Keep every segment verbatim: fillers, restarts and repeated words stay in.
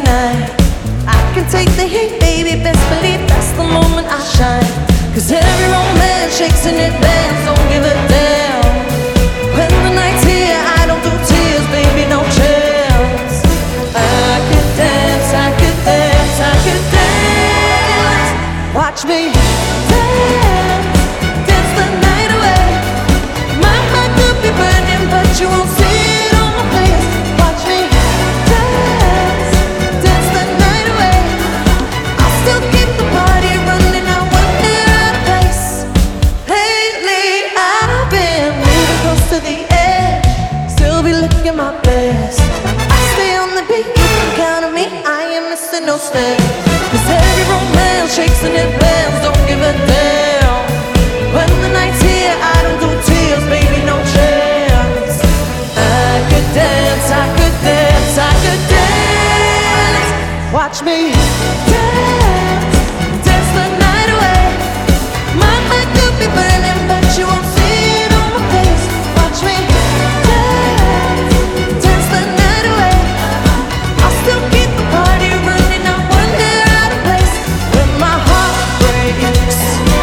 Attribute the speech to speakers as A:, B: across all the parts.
A: night. I can take the heat, baby, best believe that's the moment I shine. Cause every romance shakes and it bends, don't give a damn. When the night's here, I don't do tears, baby, no chance. I could dance, I could dance, I could dance. Watch me dance, dance the night away. My heart could be burning, but you won't see it on my face. Watch me dance, dance the night away. I'll still keep the party running, I won't get out of place. Lately I've been moving close to the edge, still be looking my best. I stay on the beat, you can count on me, I ain't missing no steps. Cause every romance shakes and it bends, don't give a damn. When the night's here, I don't do tears, baby, no chance. I could dance, I could dance, I could dance. Watch me dance, dance the night away. My heart could be burning, but you won't see it on my face. Watch me dance, dance the night away. I'll still keep the party running, I won't get out of place. When my heart breaks,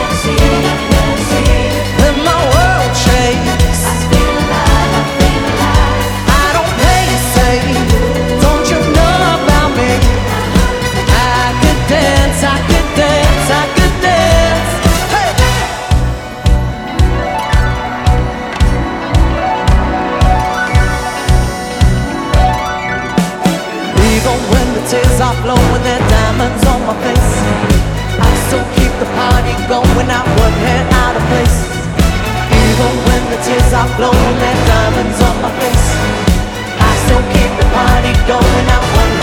A: when my world shakes, I don't play it safe, don't you know about me? I could dance, I could dance, I could dance. Hey! Even when the tears are flowing, there are diamonds on my face, I still keep the party going, I wouldn't get out of place. Even when the tears are flowing, there are diamonds on my face, I still keep the party going, I wouldn't